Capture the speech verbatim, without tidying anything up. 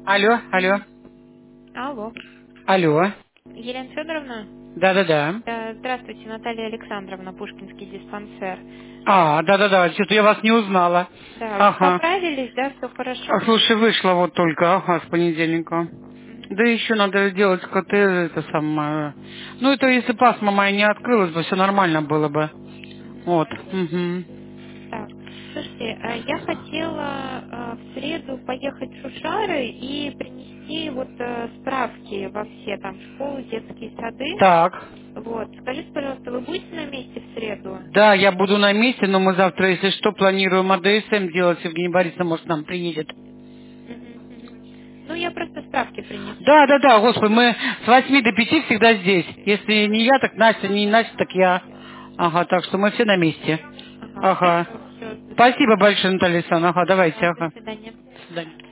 Алло, алло, Алло. алло. Елена Федоровна? Да-да-да. Э, Здравствуйте, Наталья Александровна, Пушкинский диспансер. А, да-да-да, что-то я вас не узнала. Да, вы Ага. поправились, да, все А, хорошо? слушай, вышла вот только, ага, с понедельника. Мгм. Да еще надо делать КТ, это самое. Ну, это если пасма моя не открылась бы, все нормально было бы. Вот. Мгм. Угу. Так, слушайте, а я хотела э, в среду поехать в Шушары и принести вот э, справки во все там школы, детские сады. Так. Вот, скажите, пожалуйста, вы будете на месте в среду? Да, я буду на месте, но мы завтра, если что, планируем АДСМ делать. Евгения Борисовна, может, к нам приедет. Мгм, мгм. Ну, я просто справки принесу. Да, да, да, господи, мы с восьми до пяти всегда здесь. Если не я, так Настя, не Настя, так я. Ага, так что мы все на месте. Ага, Ага. хорошо, все, до Спасибо свидания. большое, Наталья Александровна. Ага, давайте, Да, до ага. свидания. До свидания.